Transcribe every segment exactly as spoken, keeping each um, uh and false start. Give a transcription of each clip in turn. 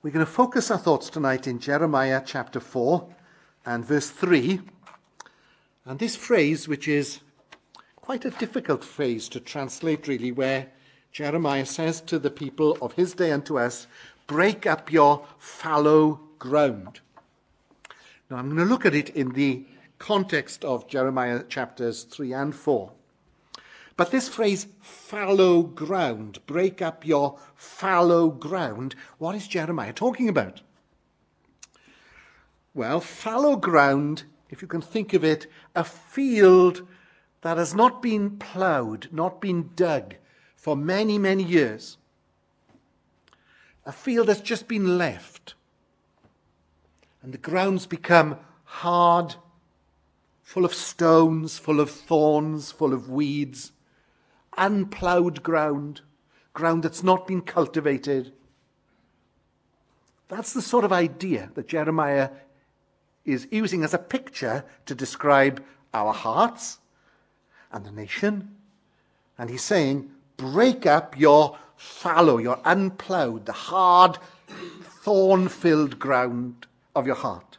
We're going to focus our thoughts tonight in Jeremiah chapter four and verse three. And this phrase, which is quite a difficult phrase to translate really, where Jeremiah says to the people of his day and to us, break up your fallow ground. Now I'm going to look at it in the context of Jeremiah chapters three and four. But this phrase, fallow ground, break up your fallow ground, what is Jeremiah talking about? Well, fallow ground, if you can think of it, a field that has not been ploughed, not been dug for many, many years. A field that's just been left. And the ground's become hard, full of stones, full of thorns, full of weeds. Unploughed ground, ground that's not been cultivated. That's the sort of idea that Jeremiah is using as a picture to describe our hearts and the nation. And he's saying, break up your fallow, your unploughed, the hard, thorn-filled ground of your heart.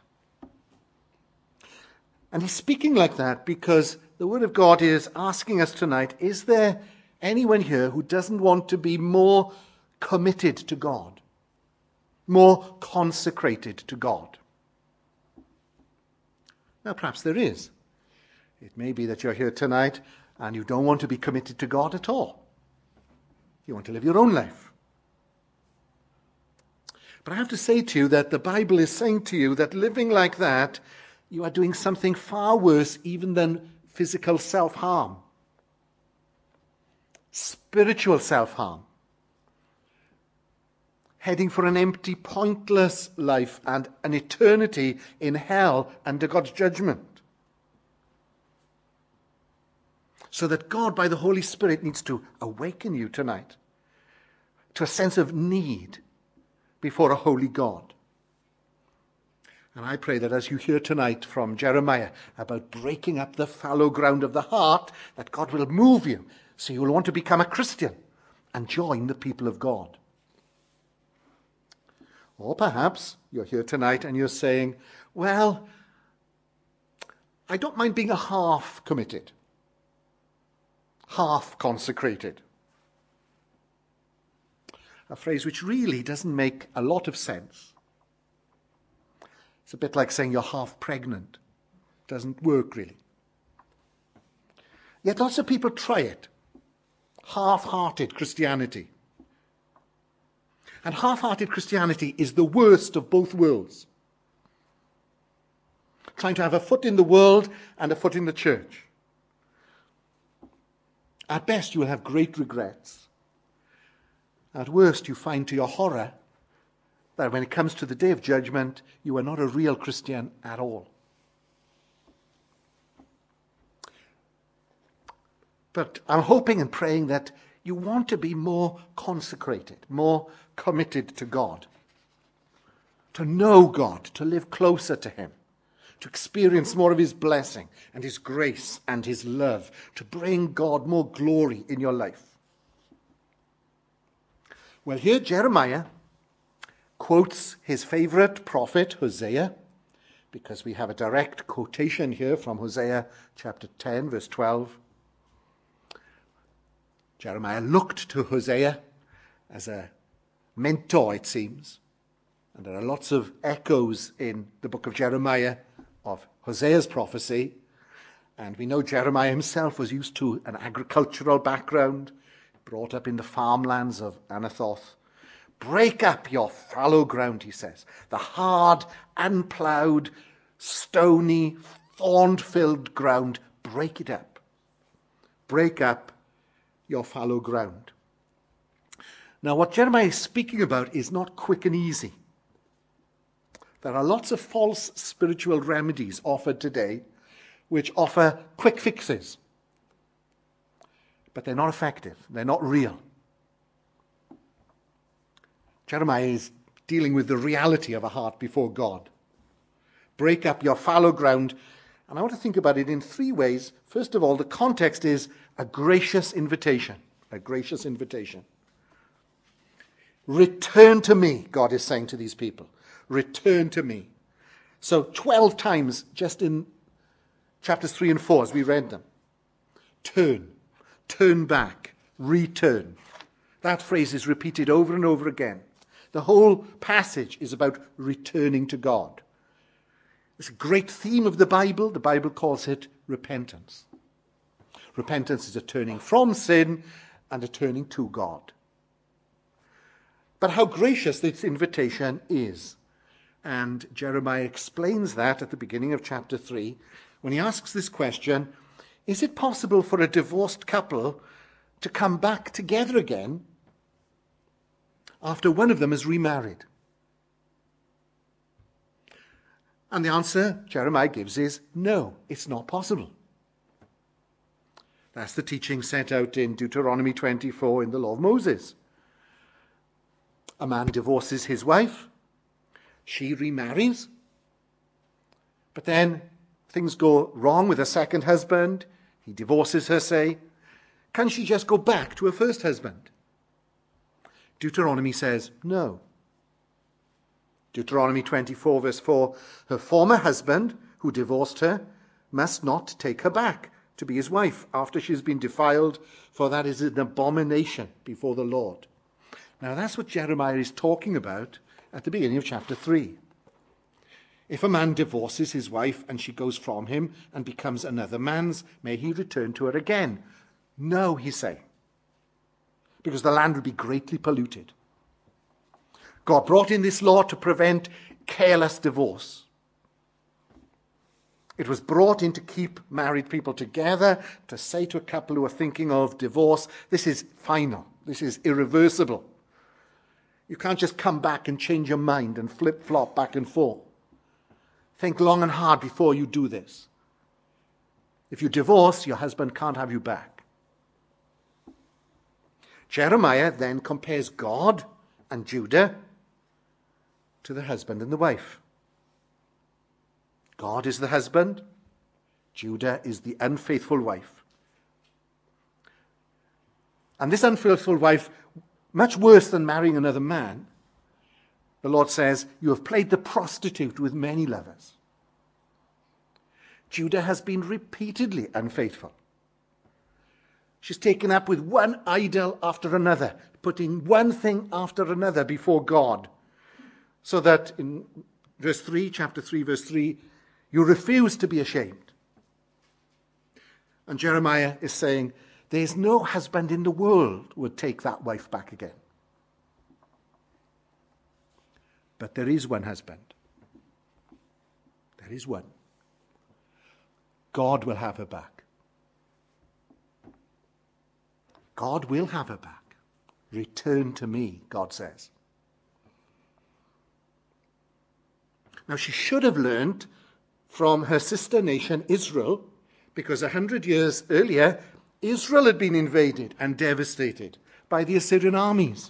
And he's speaking like that because the Word of God is asking us tonight, is there anyone here who doesn't want to be more committed to God, more consecrated to God? Now, perhaps there is. It may be that you're here tonight and you don't want to be committed to God at all. You want to live your own life. But I have to say to you that the Bible is saying to you that living like that, you are doing something far worse even than physical self-harm. Spiritual self-harm. Heading for an empty, pointless life and an eternity in hell under God's judgment. So that God, by the Holy Spirit, needs to awaken you tonight to a sense of need before a holy God. And I pray that as you hear tonight from Jeremiah about breaking up the fallow ground of the heart, that God will move you so you will want to become a Christian and join the people of God. Or perhaps you're here tonight and you're saying, well, I don't mind being a half committed, half consecrated. A phrase which really doesn't make a lot of sense. It's a bit like saying you're half pregnant. It doesn't work really. Yet lots of people try it. Half-hearted Christianity. And half-hearted Christianity is the worst of both worlds. Trying to have a foot in the world and a foot in the church. At best, you will have great regrets. At worst, you find to your horror that when it comes to the day of judgment, you are not a real Christian at all. But I'm hoping and praying that you want to be more consecrated, more committed to God. To know God, to live closer to Him, to experience more of His blessing and His grace and His love, to bring God more glory in your life. Well, here Jeremiah quotes his favorite prophet, Hosea, because we have a direct quotation here from Hosea chapter ten, verse twelve. Jeremiah looked to Hosea as a mentor, it seems. And there are lots of echoes in the book of Jeremiah of Hosea's prophecy. And we know Jeremiah himself was used to an agricultural background, brought up in the farmlands of Anathoth. Break up your fallow ground, he says. The hard, unploughed, stony, thorn-filled ground, break it up. Break up your fallow ground. Now, what Jeremiah is speaking about is not quick and easy. There are lots of false spiritual remedies offered today which offer quick fixes. But they're not effective. They're not real. Jeremiah is dealing with the reality of a heart before God. Break up your fallow ground. And I want to think about it in three ways. First of all, the context is a gracious invitation. A gracious invitation. Return to me, God is saying to these people. Return to me. So twelve times just in chapters three and four as we read them. Turn, turn back, return. That phrase is repeated over and over again. The whole passage is about returning to God. It's a great theme of the Bible. The Bible calls it repentance. Repentance is a turning from sin and a turning to God. But how gracious this invitation is. And Jeremiah explains that at the beginning of chapter three when he asks this question, is it possible for a divorced couple to come back together again after one of them is remarried? And the answer Jeremiah gives is no, it's not possible. That's the teaching set out in Deuteronomy twenty-four in the Law of Moses. A man divorces his wife, she remarries, but then things go wrong with her second husband, he divorces her, say. Can she just go back to her first husband? Deuteronomy says no. Deuteronomy twenty-four verse four, her former husband who divorced her must not take her back to be his wife after she has been defiled, for that is an abomination before the Lord. Now that's what Jeremiah is talking about at the beginning of chapter three. If a man divorces his wife and she goes from him and becomes another man's, may he return to her again? No, he's saying, because the land will be greatly polluted. God brought in this law to prevent careless divorce. It was brought in to keep married people together, to say to a couple who are thinking of divorce, this is final, this is irreversible. You can't just come back and change your mind and flip-flop back and forth. Think long and hard before you do this. If you divorce, your husband can't have you back. Jeremiah then compares God and Judah to the husband and the wife. God is the husband, Judah is the unfaithful wife. And this unfaithful wife, much worse than marrying another man, the Lord says, you have played the prostitute with many lovers. Judah has been repeatedly unfaithful. She's taken up with one idol after another, putting one thing after another before God. So that in verse three, chapter three, verse three, you refuse to be ashamed. And Jeremiah is saying, there's no husband in the world who would take that wife back again. But there is one husband. There is one. God will have her back. God will have her back. Return to me, God says. Now, she should have learned from her sister nation, Israel, because a hundred years earlier, Israel had been invaded and devastated by the Assyrian armies.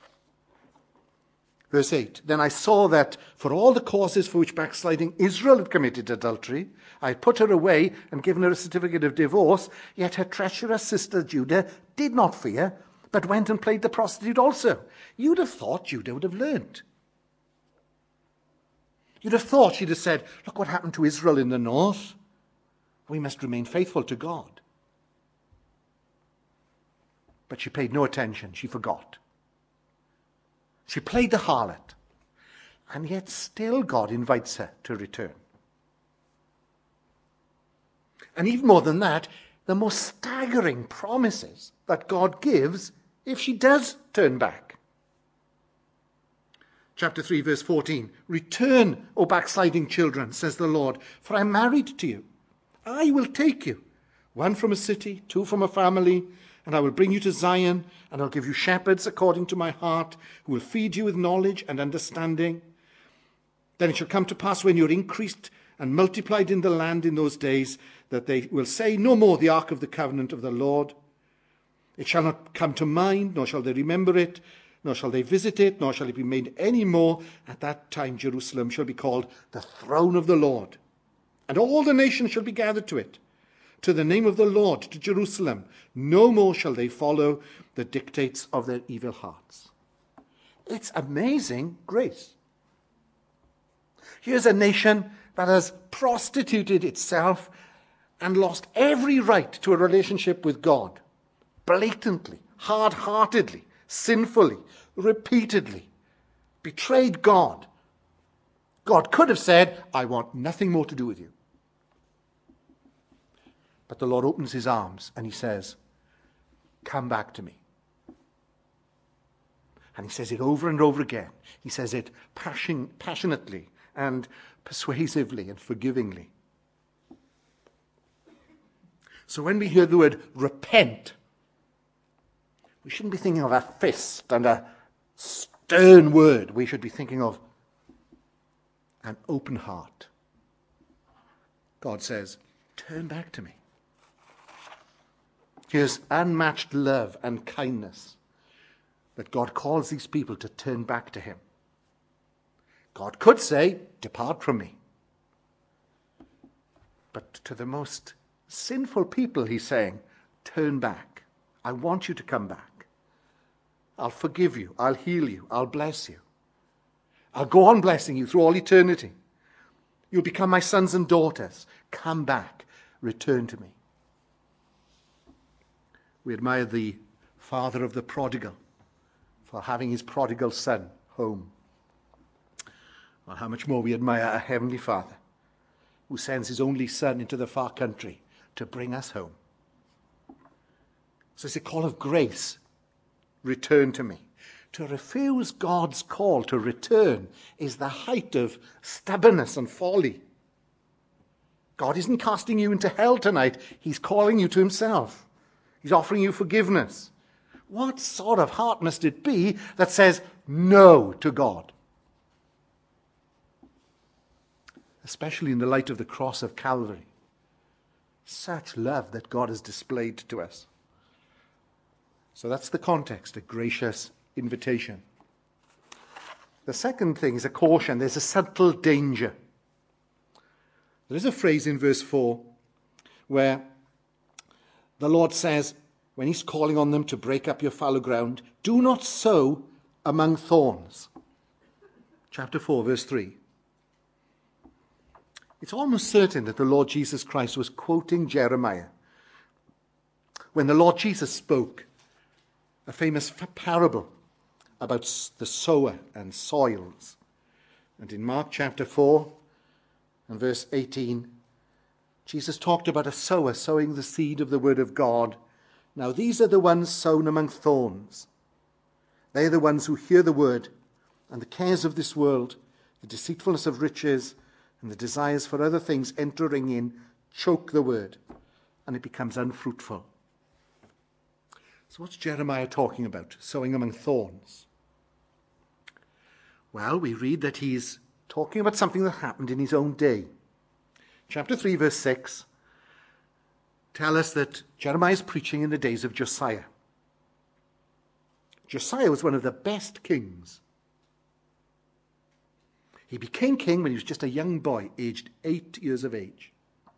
Verse eight, then I saw that for all the causes for which backsliding Israel had committed adultery, I had put her away and given her a certificate of divorce, yet her treacherous sister Judah did not fear, but went and played the prostitute also. You'd have thought Judah would have learned. You'd have thought she'd have said, look what happened to Israel in the north. We must remain faithful to God. But she paid no attention. She forgot. She played the harlot. And yet still God invites her to return. And even more than that, the most staggering promises that God gives if she does turn back. Chapter three, verse fourteen. Return, O backsliding children, says the Lord, for I am married to you. I will take you, one from a city, two from a family, and I will bring you to Zion, and I'll give you shepherds according to my heart, who will feed you with knowledge and understanding. Then it shall come to pass when you're increased and multiplied in the land in those days, that they will say no more the ark of the covenant of the Lord. It shall not come to mind, nor shall they remember it, nor shall they visit it, nor shall it be made any more. At that time Jerusalem shall be called the throne of the Lord, and all the nations shall be gathered to it, to the name of the Lord, to Jerusalem. No more shall they follow the dictates of their evil hearts. It's amazing grace. Here's a nation that has prostituted itself and lost every right to a relationship with God, blatantly, hard-heartedly, sinfully, repeatedly, betrayed God. God could have said, I want nothing more to do with you. But the Lord opens his arms and he says, come back to me. And he says it over and over again. He says it passion, passionately and persuasively and forgivingly. So when we hear the word repent, we shouldn't be thinking of a fist and a stern word. We should be thinking of an open heart. God says, turn back to me. Here's unmatched love and kindness that God calls these people to turn back to him. God could say, depart from me. But to the most sinful people, he's saying, turn back. I want you to come back. I'll forgive you. I'll heal you. I'll bless you. I'll go on blessing you through all eternity. You'll become my sons and daughters. Come back. Return to me. We admire the father of the prodigal for having his prodigal son home. Well, how much more we admire a heavenly Father who sends his only son into the far country to bring us home. So it's a call of grace. Return to me. To refuse God's call to return is the height of stubbornness and folly. God isn't casting you into hell tonight. He's calling you to himself. He's offering you forgiveness. What sort of heart must it be that says no to God? Especially in the light of the cross of Calvary. Such love that God has displayed to us. So that's the context, a gracious invitation. The second thing is a caution. There's a subtle danger. There is a phrase in verse four where the Lord says, when he's calling on them to break up your fallow ground, do not sow among thorns. Chapter four, verse three. It's almost certain that the Lord Jesus Christ was quoting Jeremiah when the Lord Jesus spoke a famous parable about the sower and soils. And in Mark chapter four and verse eighteen, Jesus talked about a sower sowing the seed of the word of God. Now these are the ones sown among thorns. They are the ones who hear the word, and the cares of this world, the deceitfulness of riches, and the desires for other things entering in choke the word, and it becomes unfruitful. So what's Jeremiah talking about, sowing among thorns? Well, we read that he's talking about something that happened in his own day. Chapter three, verse six, tell us that Jeremiah is preaching in the days of Josiah. Josiah was one of the best kings. He became king when he was just a young boy, aged eight years of age.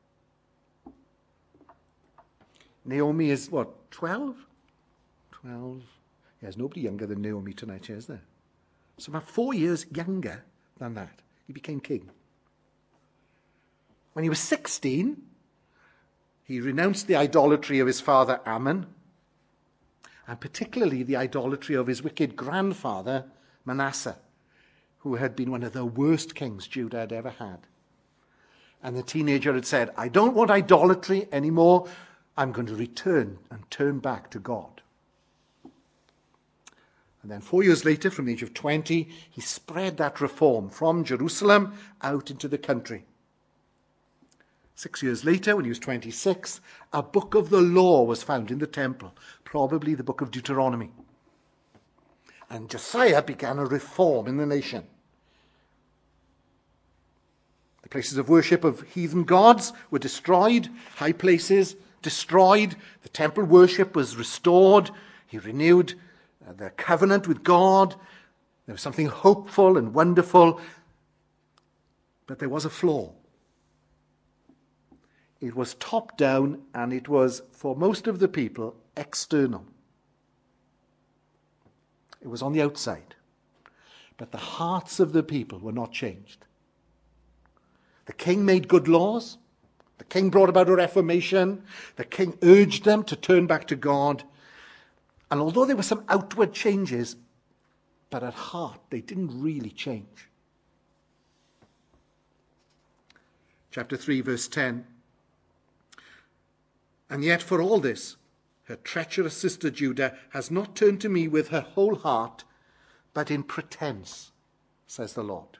Naomi is, what, twelve? twelve. Yeah, there's nobody younger than Naomi tonight, is there? So about four years younger than that, he became king. When he was sixteen, he renounced the idolatry of his father Ammon, and particularly the idolatry of his wicked grandfather Manasseh, who had been one of the worst kings Judah had ever had. And the teenager had said, I don't want idolatry anymore. I'm going to return and turn back to God. And then four years later, from the age of twenty, he spread that reform from Jerusalem out into the country. Six years later, when he was twenty-six, a book of the law was found in the temple, probably the book of Deuteronomy. And Josiah began a reform in the nation. The places of worship of heathen gods were destroyed, high places destroyed, the temple worship was restored. He renewed uh, the covenant with God. There was something hopeful and wonderful, but there was a flaw. It was top down, and it was, for most of the people, external. It was on the outside. But the hearts of the people were not changed. The king made good laws. The king brought about a reformation. The king urged them to turn back to God. And although there were some outward changes, but at heart they didn't really change. Chapter three, verse ten. And yet for all this, her treacherous sister Judah has not turned to me with her whole heart, but in pretense, says the Lord.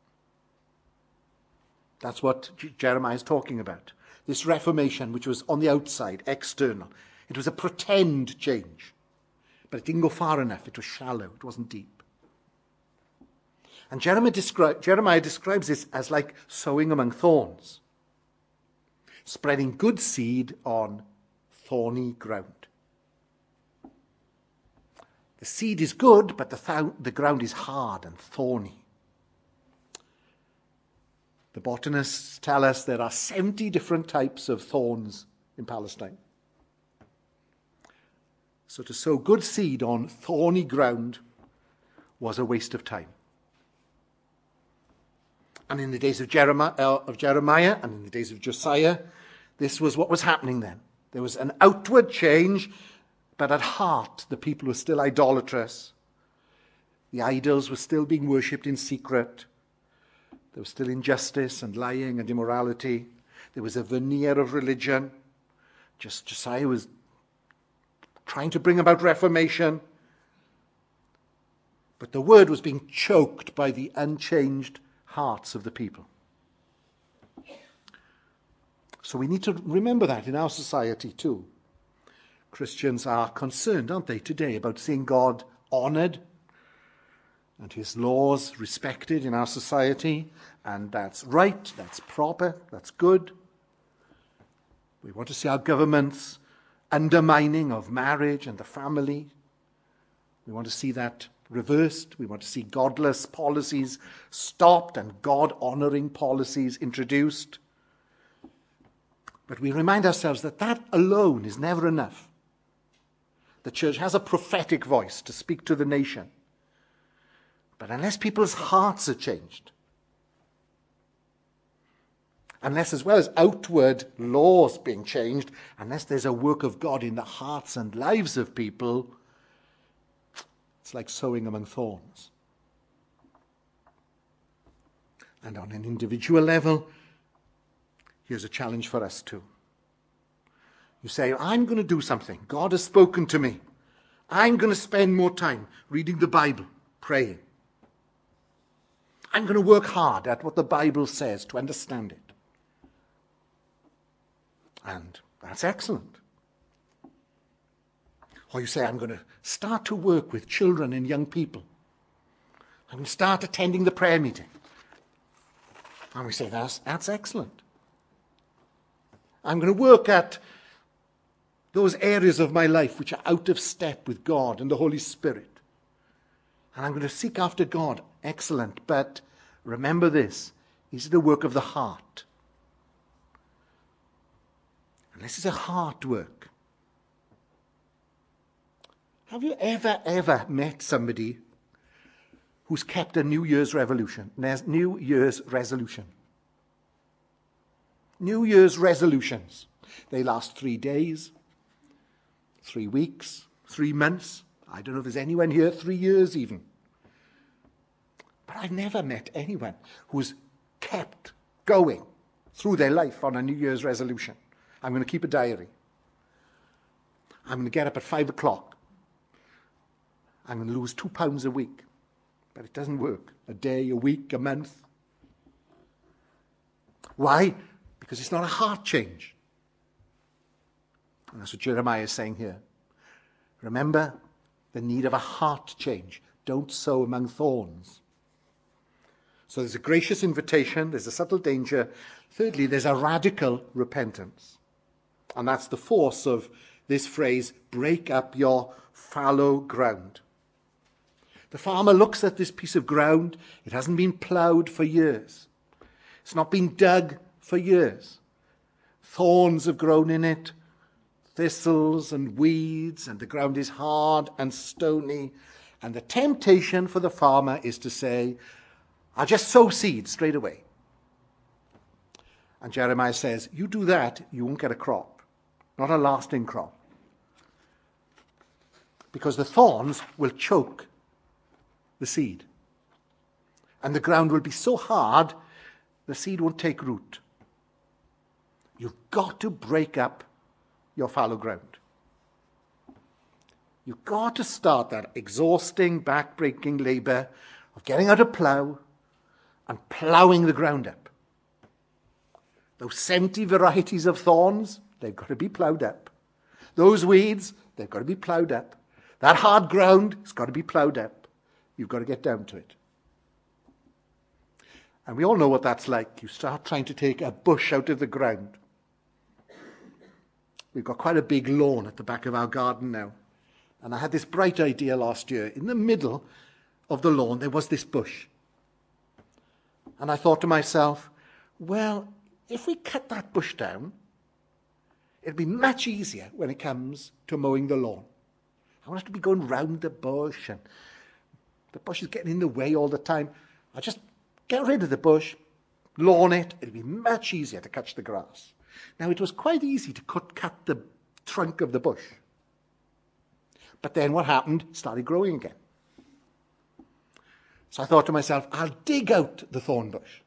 That's what Jeremiah is talking about. This reformation, which was on the outside, external. It was a pretend change. But it didn't go far enough. It was shallow. It wasn't deep. And Jeremiah, descri- Jeremiah describes this as like sowing among thorns. Spreading good seed on thorny ground. The seed is good, but the, th- the ground is hard and thorny. The botanists tell us there are seventy different types of thorns in Palestine. So to sow good seed on thorny ground was a waste of time. And in the days of Jeremiah, uh, of Jeremiah and in the days of Josiah, this was what was happening then. There was an outward change, but at heart the people were still idolatrous. The idols were still being worshipped in secret. There was still injustice and lying and immorality. There was a veneer of religion. Just Josiah was trying to bring about reformation. But the word was being choked by the unchanged hearts of the people. So we need to remember that in our society too. Christians are concerned, aren't they, today about seeing God honoured and his laws respected in our society, and that's right, that's proper, that's good. We want to see our government's undermining of marriage and the family. We want to see that reversed. We want to see godless policies stopped and God-honouring policies introduced. But we remind ourselves that that alone is never enough. The church has a prophetic voice to speak to the nation. But unless people's hearts are changed, unless as well as outward laws being changed, unless there's a work of God in the hearts and lives of people, it's like sowing among thorns. And on an individual level, here's a challenge for us too. You say, I'm going to do something. God has spoken to me. I'm going to spend more time reading the Bible, praying. I'm going to work hard at what the Bible says to understand it. And that's excellent. Or you say, I'm going to start to work with children and young people. I'm going to start attending the prayer meeting. And we say, that's, that's excellent. I'm going to work at those areas of my life which are out of step with God and the Holy Spirit. And I'm going to seek after God. Excellent. But remember this. Is it a work of the heart? Unless it's a heart work. Have you ever, ever met somebody who's kept a New Year's resolution? New Year's resolution. New Year's resolutions. They last three days, three weeks, three months. I don't know if there's anyone here, three years even. But I've never met anyone who's kept going through their life on a New Year's resolution. I'm going to keep a diary. I'm going to get up at five o'clock. I'm going to lose two pounds a week. But it doesn't work. A day, a week, a month. Why? Because it's not a heart change. And that's what Jeremiah is saying here. Remember the need of a heart change. Don't sow among thorns. So there's a gracious invitation. There's a subtle danger. Thirdly, there's a radical repentance. And that's the force of this phrase, break up your fallow ground. The farmer looks at this piece of ground. It hasn't been ploughed for years. It's not been dug for years. Thorns have grown in it, thistles and weeds, and the ground is hard and stony. And the temptation for the farmer is to say, I'll just sow seed straight away. And Jeremiah says, you do that, you won't get a crop, not a lasting crop. Because the thorns will choke the seed. And the ground will be so hard, the seed won't take root. You've got to break up your fallow ground. You've got to start that exhausting, back-breaking labor of getting out a plough and ploughing the ground up. Those seventy varieties of thorns, they've got to be ploughed up. Those weeds, they've got to be ploughed up. That hard ground has got to be ploughed up. You've got to get down to it. And we all know what that's like. You start trying to take a bush out of the ground. We've got quite a big lawn at the back of our garden now. And I had this bright idea last year. In the middle of the lawn, there was this bush. And I thought to myself, well, if we cut that bush down, it'll be much easier when it comes to mowing the lawn. I won't have to be going round the bush, and the bush is getting in the way all the time. I'll just get rid of the bush, lawn it. It'll be much easier to cut the grass. Now, it was quite easy to cut, cut the trunk of the bush. But then what happened? It started growing again. So I thought to myself, I'll dig out the thorn bush.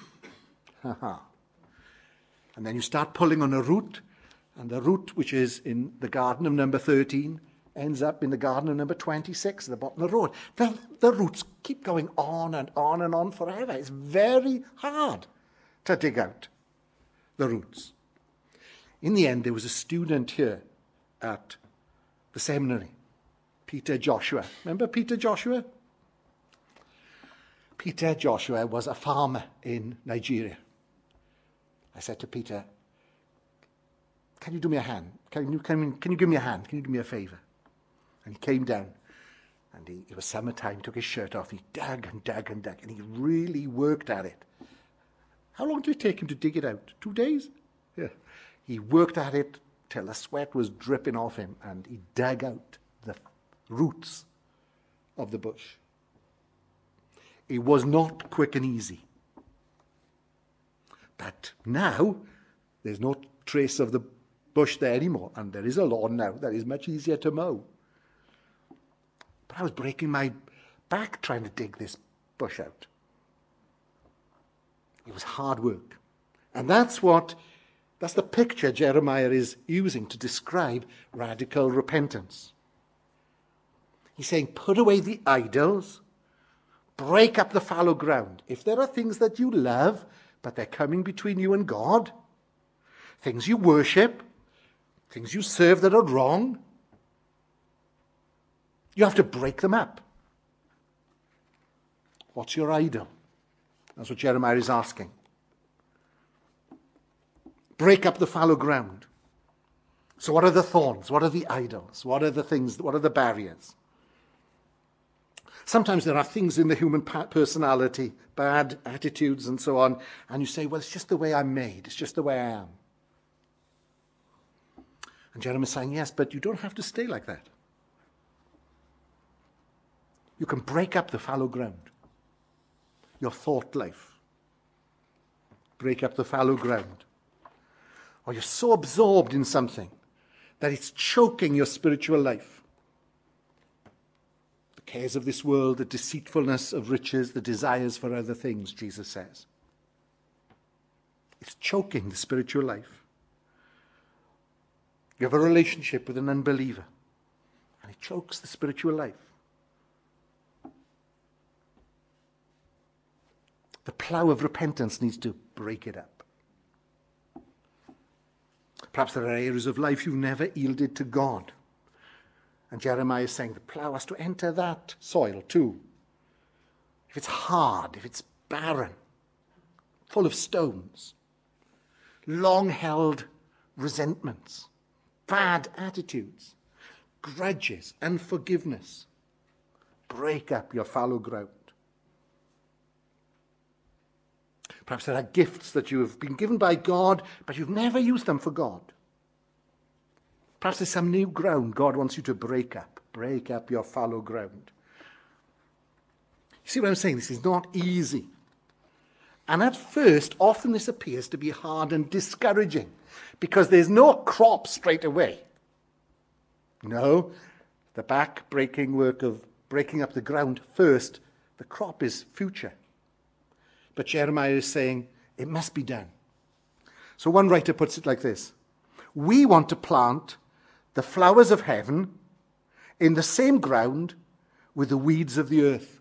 And then you start pulling on a root, and the root, which is in the garden of number thirteen, ends up in the garden of number twenty-six at the bottom of the road. The, the roots keep going on and on and on forever. It's very hard to dig out the roots. In the end, there was a student here at the seminary, Peter Joshua. Remember Peter Joshua? Peter Joshua was a farmer in Nigeria. I said to Peter, can you do me a hand? Can you, can, can you give me a hand? Can you do me a favour? And he came down, and he, it was summertime, took his shirt off, and he dug and dug and dug, and he really worked at it. How long did it take him to dig it out? Two days? Yeah. He worked at it till the sweat was dripping off him, and he dug out the roots of the bush. It was not quick and easy. But now, there's no trace of the bush there anymore, and there is a lawn now that is much easier to mow. But I was breaking my back trying to dig this bush out. It was hard work. And that's what, that's the picture Jeremiah is using to describe radical repentance. He's saying, put away the idols, break up the fallow ground. If there are things that you love, but they're coming between you and God, things you worship, things you serve that are wrong, you have to break them up. What's your idol? That's what Jeremiah is asking. Break up the fallow ground. So what are the thorns? What are the idols? What are the things? What are the barriers? Sometimes there are things in the human personality, bad attitudes and so on, and you say, well, it's just the way I'm made. It's just the way I am. And Jeremiah is saying, yes, but you don't have to stay like that. You can break up the fallow ground. Your thought life. Break up the fallow ground. Or you're so absorbed in something that it's choking your spiritual life. The cares of this world, the deceitfulness of riches, the desires for other things, Jesus says. It's choking the spiritual life. You have a relationship with an unbeliever, and it chokes the spiritual life. The plough of repentance needs to break it up. Perhaps there are areas of life you've never yielded to God. And Jeremiah is saying the plough has to enter that soil too. If it's hard, if it's barren, full of stones, long-held resentments, bad attitudes, grudges, unforgiveness, break up your fallow ground. Perhaps there are gifts that you have been given by God, but you've never used them for God. Perhaps there's some new ground God wants you to break up. Break up your fallow ground. see what I'm saying? This is not easy. And at first, often this appears to be hard and discouraging because there's no crop straight away. No, the back-breaking work of breaking up the ground first, the crop is future. But Jeremiah is saying it must be done. So one writer puts it like this: we want to plant the flowers of heaven in the same ground with the weeds of the earth.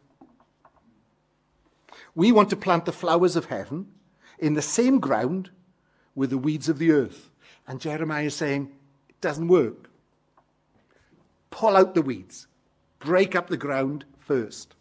We want to plant the flowers of heaven in the same ground with the weeds of the earth. And Jeremiah is saying, it doesn't work. Pull out the weeds. Break up the ground first.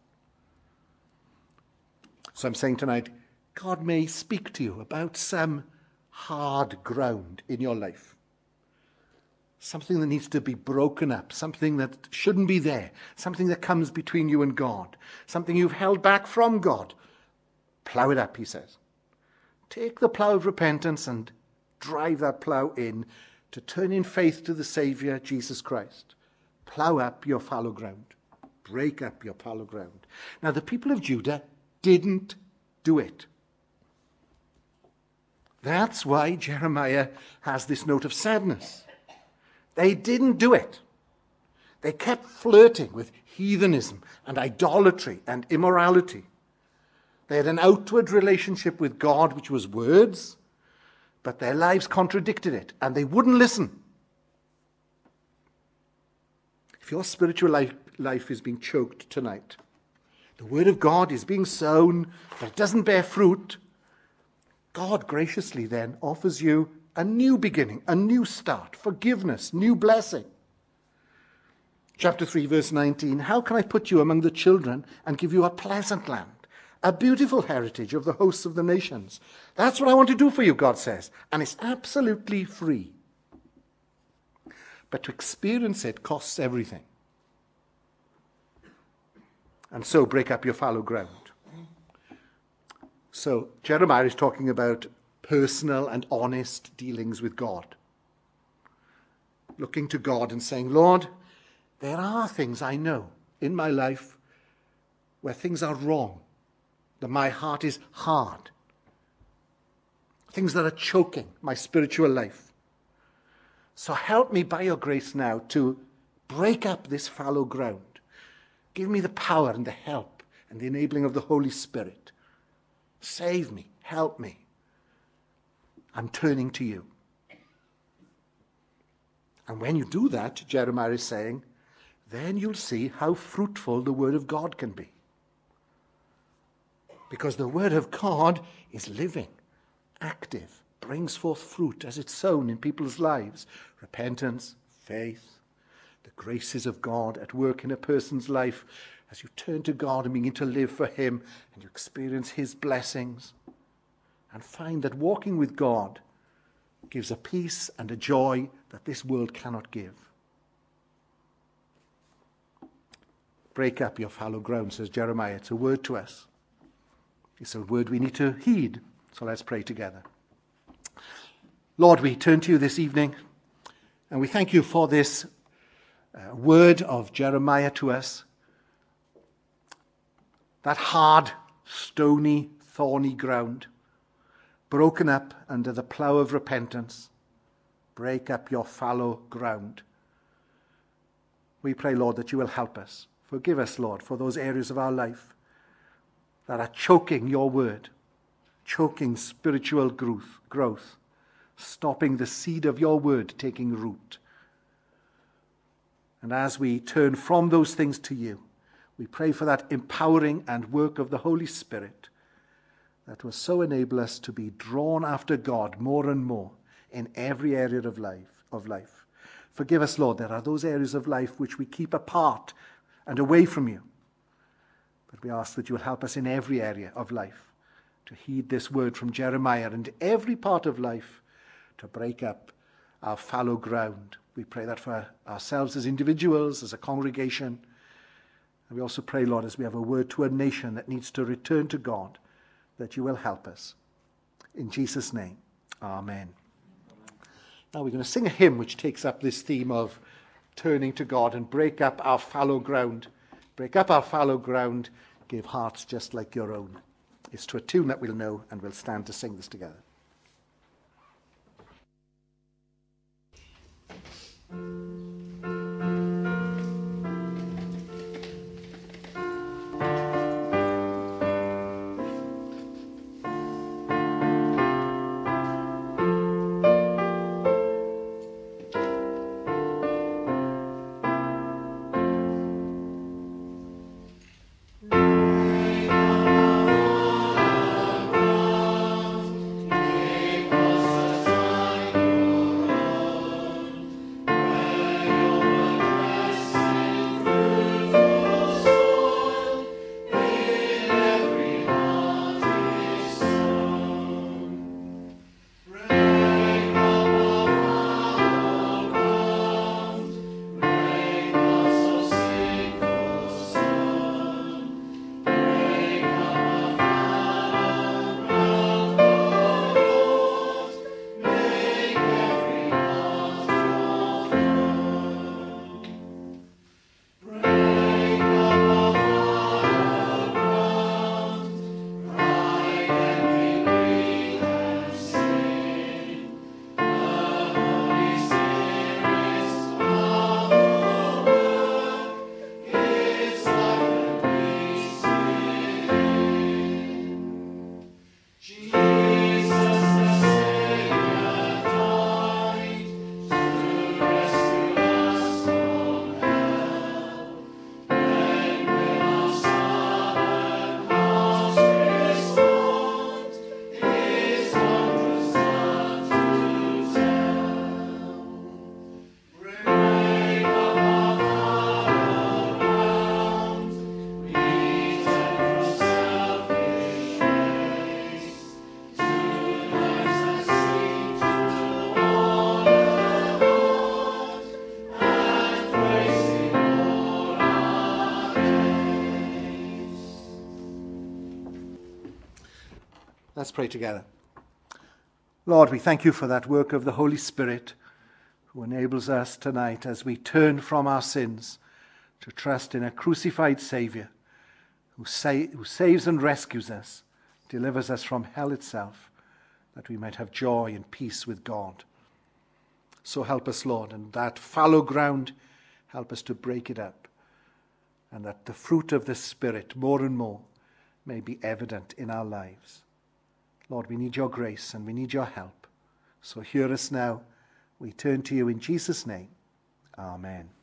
So I'm saying tonight, God may speak to you about some hard ground in your life. Something that needs to be broken up, something that shouldn't be there, something that comes between you and God, something you've held back from God. Plough it up, he says. Take the plough of repentance and drive that plough in to turn in faith to the Saviour, Jesus Christ. Plough up your fallow ground. Break up your fallow ground. Now, the people of Judah didn't do it. That's why Jeremiah has this note of sadness. They didn't do it. They kept flirting with heathenism and idolatry and immorality. They had an outward relationship with God, which was words, but their lives contradicted it, and they wouldn't listen. If your spiritual life, life is being choked tonight, the word of God is being sown, but it doesn't bear fruit, God graciously then offers you a new beginning, a new start, forgiveness, new blessing. Chapter three, verse nineteen, how can I put you among the children and give you a pleasant land, a beautiful heritage of the hosts of the nations? That's what I want to do for you, God says, and it's absolutely free. But to experience it costs everything. And so break up your fallow ground. So Jeremiah is talking about personal and honest dealings with God. Looking to God and saying, Lord, there are things I know in my life where things are wrong, that my heart is hard, things that are choking my spiritual life. So help me by your grace now to break up this fallow ground. Give me the power and the help and the enabling of the Holy Spirit. Save me, help me. I'm turning to you. And when you do that, Jeremiah is saying, then you'll see how fruitful the word of God can be. Because the word of God is living, active, brings forth fruit as it's sown in people's lives. Repentance, faith, the graces of God at work in a person's life as you turn to God and begin to live for him and you experience his blessings and find that walking with God gives a peace and a joy that this world cannot give. Break up your fallow ground, says Jeremiah. It's a word to us. It's a word we need to heed. So let's pray together. Lord, we turn to you this evening and we thank you for this uh, word of Jeremiah to us. That hard, stony, thorny ground, broken up under the plough of repentance. Break up your fallow ground. We pray, Lord, that you will help us. Forgive us, Lord, for those areas of our life that are choking your word, choking spiritual growth, growth, stopping the seed of your word taking root. And as we turn from those things to you, we pray for that empowering and work of the Holy Spirit that will so enable us to be drawn after God more and more in every area of life. Of life. Forgive us, Lord, there are those areas of life which we keep apart and away from you. But we ask that you will help us in every area of life to heed this word from Jeremiah and every part of life to break up our fallow ground. We pray that for ourselves as individuals, as a congregation. And we also pray, Lord, as we have a word to a nation that needs to return to God, that you will help us. In Jesus' name, amen. Now we're going to sing a hymn which takes up this theme of turning to God and break up our fallow ground. Break up our fallow ground gave hearts just like your own. It's to a tune that we'll know, and we'll stand to sing this together. Let's pray together. Lord, we thank you for that work of the Holy Spirit who enables us tonight, as we turn from our sins, to trust in a crucified Saviour who, sa- who saves and rescues us, delivers us from hell itself, that we might have joy and peace with God. So help us, Lord, and that fallow ground, help us to break it up, and that the fruit of the Spirit more and more may be evident in our lives. Lord, we need your grace and we need your help. So hear us now. We turn to you in Jesus' name. Amen.